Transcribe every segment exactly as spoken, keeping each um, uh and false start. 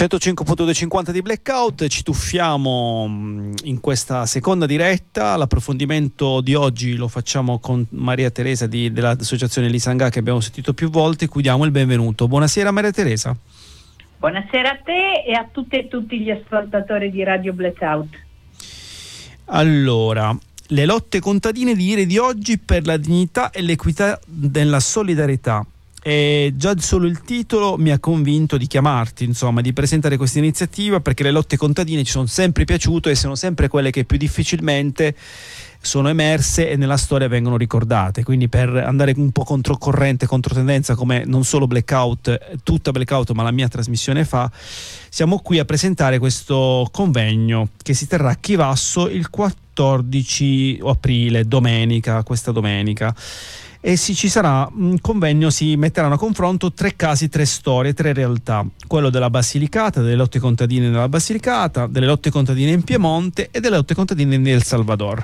centocinque punto duecentocinquanta di Blackout, ci tuffiamo in questa seconda diretta. L'approfondimento di oggi lo facciamo con Maria Teresa di, dell'associazione Lisangà, che abbiamo sentito più volte, cui diamo il benvenuto. Buonasera Maria Teresa. Buonasera a te e a tutte e tutti gli ascoltatori di Radio Blackout. Allora, le lotte contadine di ieri e di oggi per la dignità e l'equità della solidarietà. E già solo il titolo mi ha convinto di chiamarti, insomma, di presentare questa iniziativa, perché le lotte contadine ci sono sempre piaciute e sono sempre quelle che più difficilmente sono emerse e nella storia vengono ricordate. Quindi, per andare un po' controcorrente, controtendenza, come non solo Blackout, tutta Blackout, ma la mia trasmissione fa, siamo qui a presentare questo convegno che si terrà a Chivasso il quattordici aprile, domenica, questa domenica. E sì, ci sarà un convegno, si metteranno a confronto tre casi, tre storie, tre realtà: quello della Basilicata, delle lotte contadine nella Basilicata, delle lotte contadine in Piemonte e delle lotte contadine in El Salvador.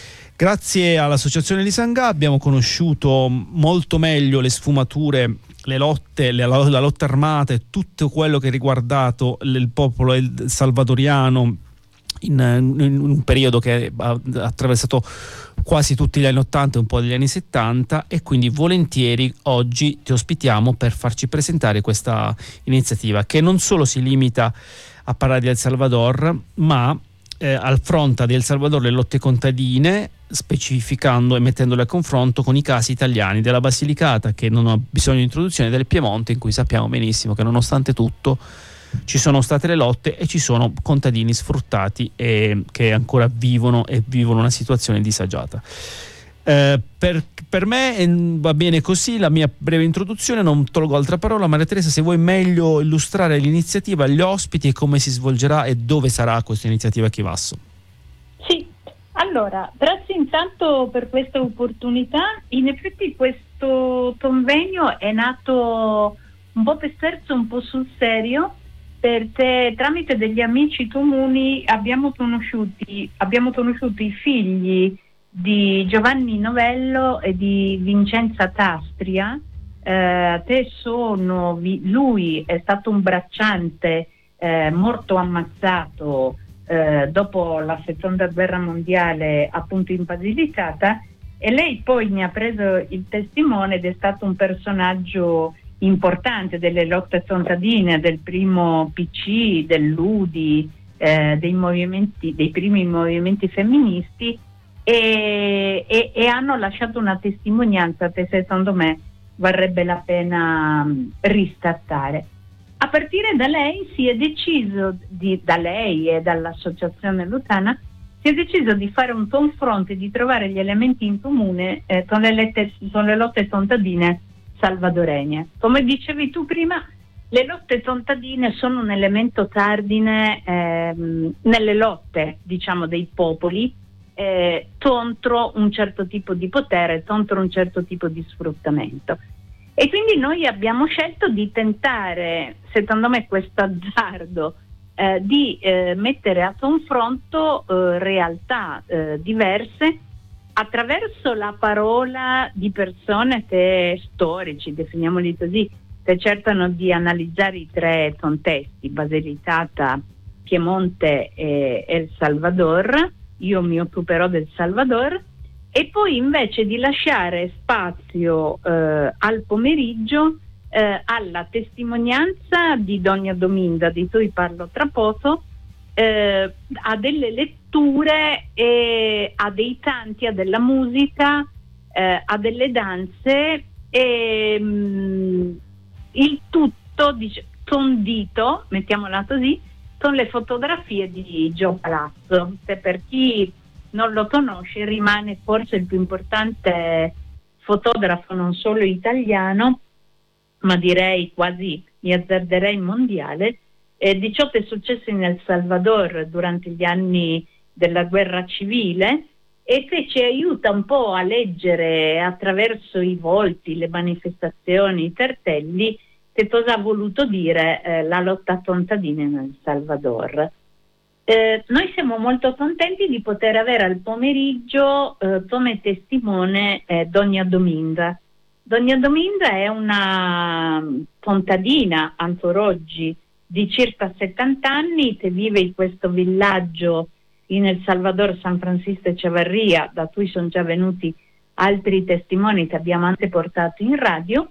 Grazie all'associazione Lisangà abbiamo conosciuto molto meglio le sfumature, le lotte, le, la, la lotta armata e tutto quello che ha riguardato il popolo salvadoriano in, in un periodo che ha attraversato quasi tutti gli anni ottanta e un po' degli anni settanta, e quindi volentieri oggi ti ospitiamo per farci presentare questa iniziativa, che non solo si limita a parlare di El Salvador, ma eh, affronta di El Salvador le lotte contadine, specificando e mettendole a confronto con i casi italiani della Basilicata, che non ha bisogno di introduzione, del Piemonte, in cui sappiamo benissimo che nonostante tutto ci sono state le lotte e ci sono contadini sfruttati e che ancora vivono e vivono una situazione disagiata. Eh, per, per me eh, va bene così la mia breve introduzione, non tolgo altra parola. Maria Teresa, se vuoi meglio illustrare l'iniziativa, gli ospiti e come si svolgerà e dove sarà questa iniziativa a Chivasso. Sì, allora, grazie intanto per questa opportunità. In effetti questo convegno è nato un po' per scherzo, un po' sul serio, perché tramite degli amici comuni abbiamo conosciuti, abbiamo conosciuto i figli di Giovanni Novello e di Vincenza Tastria. Eh, te sono, lui è stato un bracciante eh, morto ammazzato eh, dopo la seconda guerra mondiale, appunto in Basilicata, e lei poi ne ha preso il testimone ed è stato un personaggio importante delle lotte contadine, del primo P C, dell'U D I, eh, dei movimenti, dei primi movimenti femministi, e, e, e hanno lasciato una testimonianza che secondo me varrebbe la pena riscattare. A partire da lei si è deciso, di, da lei e dall'associazione Lutana, si è deciso di fare un confronto e di trovare gli elementi in comune eh, con, le lette, con le lotte contadine salvadoregne. Come dicevi tu prima, le lotte contadine sono un elemento cardine ehm, nelle lotte, diciamo, dei popoli eh, contro un certo tipo di potere, contro un certo tipo di sfruttamento. E quindi noi abbiamo scelto di tentare, secondo me, questo azzardo eh, di eh, mettere a confronto eh, realtà eh, diverse attraverso la parola di persone che, storici, definiamoli così, che cercano di analizzare i tre contesti, Basilicata, Piemonte e El Salvador. Io mi occuperò del Salvador, e poi invece di lasciare spazio eh, al pomeriggio eh, alla testimonianza di Doña Dominga, di cui parlo tra poco, Eh, a delle letture e a dei canti, a della musica, eh, a delle danze, e mh, il tutto dice, condito, mettiamola così, con le fotografie di Gio Palazzo, che per chi non lo conosce rimane forse il più importante fotografo non solo italiano, ma direi quasi, mi azzarderei mondiale, Eh, di ciò che è successo in El Salvador durante gli anni della guerra civile, e che ci aiuta un po' a leggere attraverso i volti, le manifestazioni, i cartelli, che cosa ha voluto dire eh, la lotta contadina in El Salvador. Eh, noi siamo molto contenti di poter avere al pomeriggio eh, come testimone eh, Doña Dominga. Doña Dominga è una contadina ancora oggi di circa settanta anni che vive in questo villaggio in El Salvador, San Francisco Echeverría, da cui sono già venuti altri testimoni che abbiamo anche portato in radio.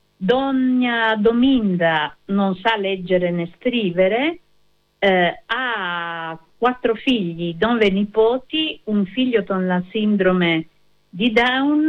Donna Dominda non sa leggere né scrivere, eh, ha quattro figli, nove nipoti, un figlio con la sindrome di Down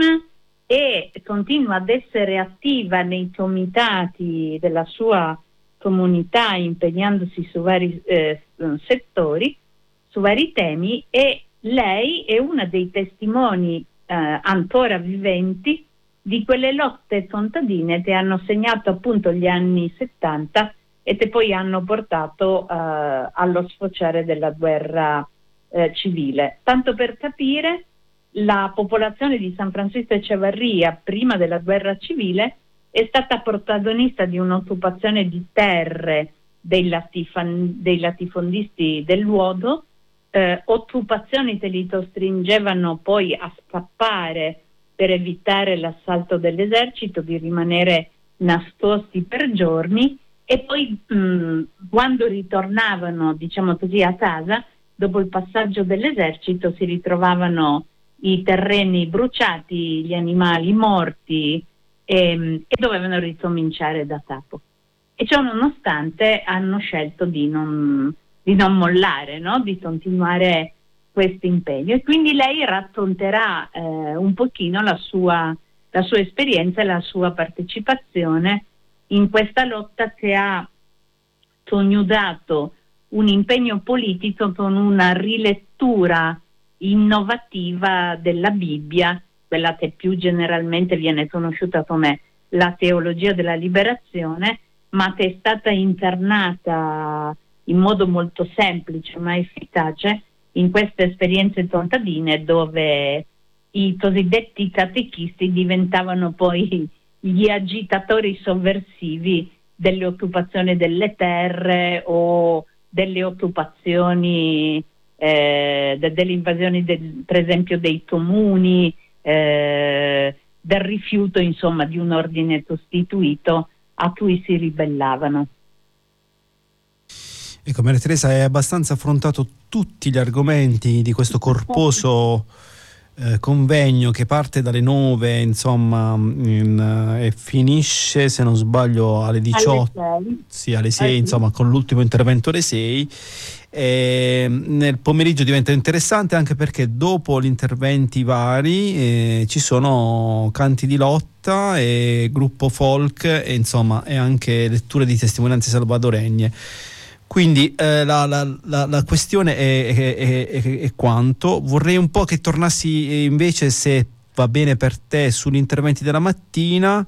e continua ad essere attiva nei comitati della sua comunità, impegnandosi su vari eh, settori, su vari temi, e lei è una dei testimoni eh, ancora viventi di quelle lotte contadine che hanno segnato appunto gli anni settanta e che poi hanno portato eh, allo sfociare della guerra eh, civile. Tanto per capire, la popolazione di San Francisco Echeverría prima della guerra civile è stata protagonista di un'occupazione di terre dei, latifan- dei latifondisti del luogo, eh, occupazioni che li costringevano poi a scappare per evitare l'assalto dell'esercito, di rimanere nascosti per giorni, e poi mh, quando ritornavano, diciamo così, a casa, dopo il passaggio dell'esercito, si ritrovavano i terreni bruciati, gli animali morti, e, e dovevano ricominciare da capo. E ciò nonostante hanno scelto di non, di non mollare, no? Di continuare questo impegno. E quindi lei racconterà eh, un pochino la sua, la sua esperienza e la sua partecipazione in questa lotta che ha coniugato un impegno politico con una rilettura innovativa della Bibbia, quella che più generalmente viene conosciuta come la teologia della liberazione, ma che è stata internata in modo molto semplice ma efficace in queste esperienze contadine, dove i cosiddetti catechisti diventavano poi gli agitatori sovversivi delle occupazioni delle terre o delle occupazioni, eh, de- delle invasioni del, per esempio dei comuni, eh, del rifiuto insomma di un ordine costituito a cui si ribellavano. Ecco, Maria Teresa, hai abbastanza affrontato tutti gli argomenti di questo corposo eh, convegno che parte dalle nove, insomma, in, e finisce, se non sbaglio, alle diciotto, alle sei, sì, alle sei, insomma, con l'ultimo intervento alle sei. E nel pomeriggio diventa interessante anche perché dopo gli interventi vari eh, ci sono canti di lotta e gruppo folk e insomma e anche letture di testimonianze salvadoregne. Quindi eh, la, la, la, la questione è, è, è, è, è quanto vorrei un po' che tornassi invece, se va bene per te, sugli interventi della mattina,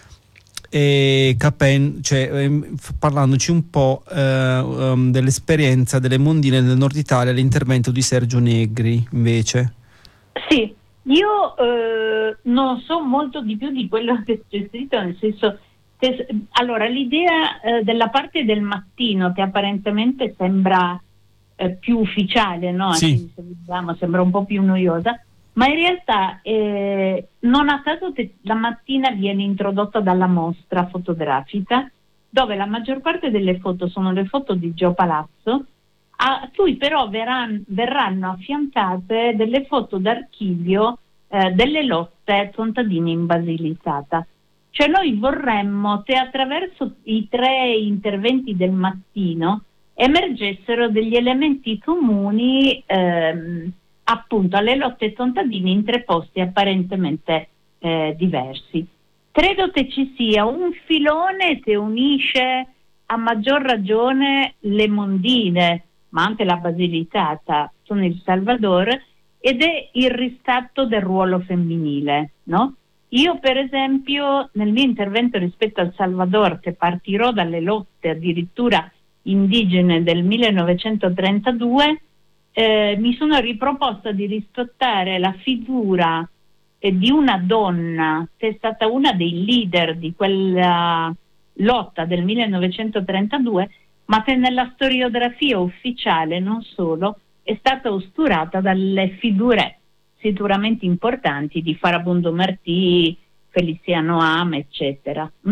e capen, cioè, eh, parlandoci un po' eh, um, dell'esperienza delle mondine del nord Italia, l'intervento di Sergio Negri invece. Sì, io eh, non so molto di più di quello che c'è scritto, nel senso che, allora, l'idea eh, della parte del mattino, che apparentemente sembra eh, più ufficiale, no? Sì. Anche se vediamo, sembra un po' più noiosa, ma in realtà eh, non a caso te, la mattina viene introdotta dalla mostra fotografica, dove la maggior parte delle foto sono le foto di Gio Palazzo, a cui però verranno, verranno affiancate delle foto d'archivio eh, delle lotte contadine in Basilicata. Cioè noi vorremmo che attraverso i tre interventi del mattino emergessero degli elementi comuni ehm, appunto alle lotte contadine in tre posti apparentemente eh, diversi. Credo che ci sia un filone che unisce a maggior ragione le mondine, ma anche la Basilicata con il Salvador, ed è il riscatto del ruolo femminile, no? Io per esempio nel mio intervento rispetto al Salvador, che partirò dalle lotte addirittura indigene del millenovecentotrentadue, eh, mi sono riproposta di rispettare la figura eh, di una donna che è stata una dei leader di quella lotta del millenovecentotrentadue, ma che nella storiografia ufficiale non solo è stata oscurata dalle figure sicuramente importanti di Farabundo Martì, Feliciano Am, eccetera.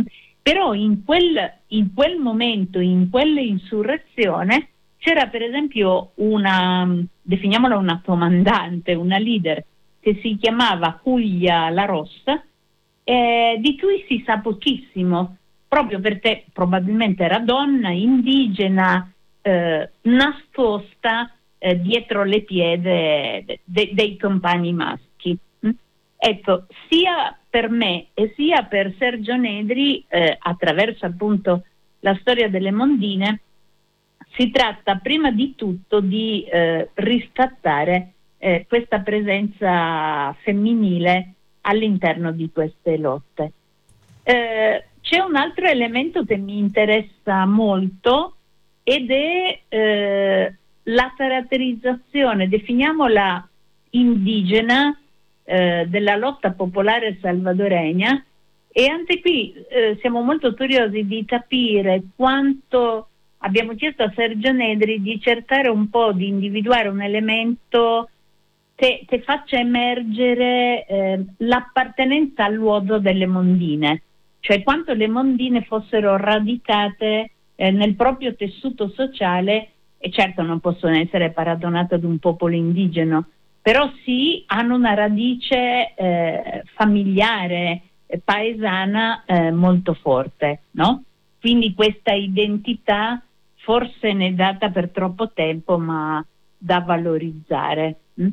però in quel, in quel momento, in quell'insurrezione, c'era per esempio una, definiamola una comandante, una leader, che si chiamava Julia La Rossa, eh, di cui si sa pochissimo, proprio perché probabilmente era donna, indigena, eh, nascosta eh, dietro le piede de- de- dei compagni maschi. Mm? Ecco, sia per me e sia per Sergio Nedri, eh, attraverso appunto la storia delle Mondine, si tratta prima di tutto di eh, riscattare eh, questa presenza femminile all'interno di queste lotte. Eh, c'è un altro elemento che mi interessa molto ed è eh, la caratterizzazione, definiamola indigena, eh, della lotta popolare salvadoregna, e anche qui eh, siamo molto curiosi di capire quanto. Abbiamo chiesto a Sergio Nedri di cercare un po' di individuare un elemento che, che faccia emergere eh, l'appartenenza al luogo delle Mondine, cioè quanto le Mondine fossero radicate eh, nel proprio tessuto sociale, e certo non possono essere paragonate ad un popolo indigeno, però sì hanno una radice eh, familiare, eh, paesana eh, molto forte, no? Quindi questa identità forse ne è data per troppo tempo, ma da valorizzare. Mm?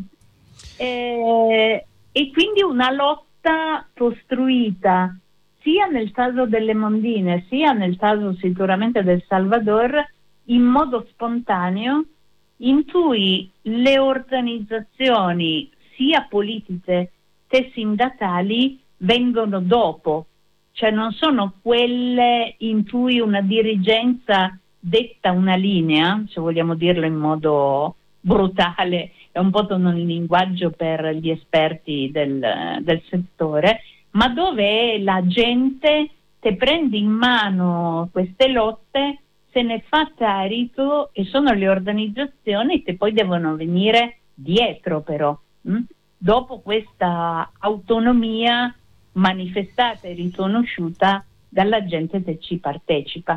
E, e quindi una lotta costruita sia nel caso delle Mondine, sia nel caso sicuramente del Salvador, in modo spontaneo, in cui le organizzazioni sia politiche che sindacali vengono dopo, cioè non sono quelle in cui una dirigenza detta una linea, se vogliamo dirlo in modo brutale, è un po' un linguaggio per gli esperti del, del settore, ma dove la gente che prende in mano queste lotte se ne fa carico, e sono le organizzazioni che poi devono venire dietro però, mh? dopo questa autonomia manifestata e riconosciuta dalla gente che ci partecipa.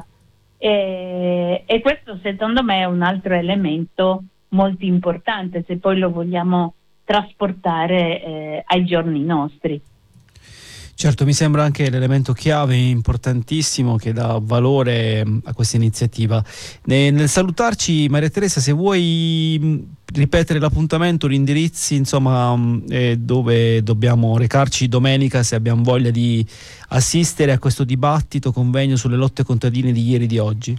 E, e questo secondo me è un altro elemento molto importante se poi lo vogliamo trasportare eh, ai giorni nostri. Certo, mi sembra anche l'elemento chiave importantissimo che dà valore a questa iniziativa. Nel, nel salutarci, Maria Teresa, se vuoi ripetere l'appuntamento, gli indirizzi, insomma, eh, dove dobbiamo recarci domenica se abbiamo voglia di assistere a questo dibattito, convegno sulle lotte contadine di ieri e di oggi.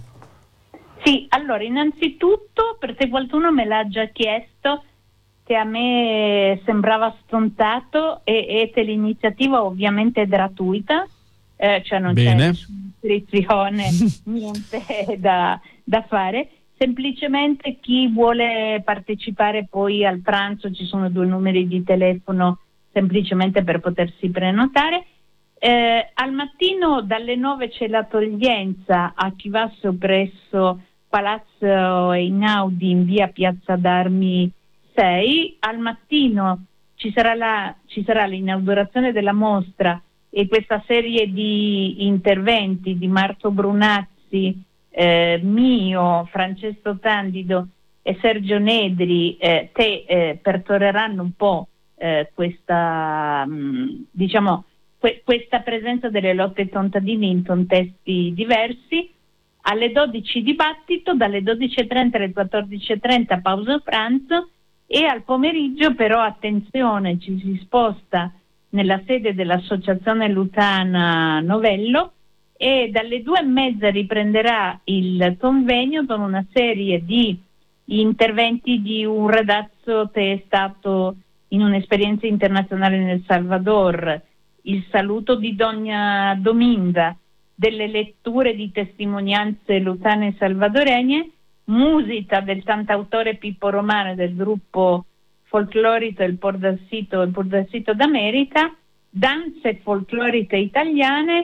Sì, allora innanzitutto, perché qualcuno me l'ha già chiesto, che a me sembrava scontato, e, e che l'iniziativa ovviamente è gratuita, eh, cioè non Bene. c'è nessuna iscrizione, niente da, da fare, semplicemente chi vuole partecipare poi al pranzo, ci sono due numeri di telefono semplicemente per potersi prenotare. Eh, al mattino dalle nove c'è la toglienza a Chivasso presso Palazzo Einaudi in via Piazza d'Armi sei. Al mattino ci sarà, la, ci sarà l'inaugurazione della mostra e questa serie di interventi di Marco Brunazzi, eh, mio, Francesco Candido e Sergio Nedri, eh, che eh, percorreranno un po' eh, questa, mh, diciamo, que- questa presenza delle lotte contadine in contesti diversi. Alle dodici dibattito, dalle dodici e trenta alle quattordici e trenta pausa pranzo, e al pomeriggio però attenzione, ci si sposta nella sede dell'Associazione Lucana Novello, e dalle due e mezza riprenderà il convegno con una serie di interventi di un ragazzo che è stato in un'esperienza internazionale nel Salvador, il saluto di Donna Dominga, delle letture di testimonianze lucane salvadoregne, musica del cantautore Pippo Romano del gruppo folclorico Il Pordarsito, il Pordarsito d'America, danze folcloriche italiane,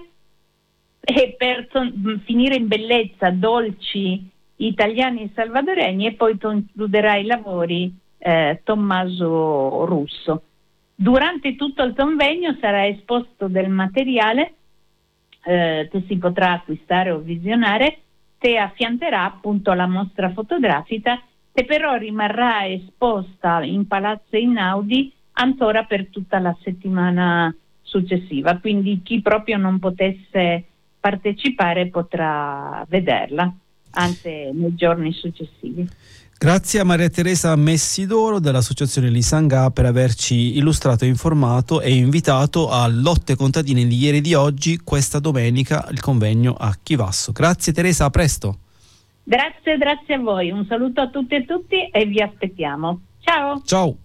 e per ton- finire in bellezza dolci italiani e salvadoregni, e poi concluderà i lavori eh, Tommaso Russo. Durante tutto il convegno sarà esposto del materiale eh, che si potrà acquistare o visionare, che affiancherà appunto la mostra fotografica, che però rimarrà esposta in Palazzo Einaudi ancora per tutta la settimana successiva, quindi chi proprio non potesse partecipare potrà vederla anche nei giorni successivi. Grazie a Maria Teresa Messidoro dell'Associazione Lisangà per averci illustrato, informato e invitato a Lotte Contadine di ieri e di oggi, questa domenica, il convegno a Chivasso. Grazie Teresa, a presto. Grazie, grazie a voi. Un saluto a tutti e tutti e vi aspettiamo. Ciao. Ciao.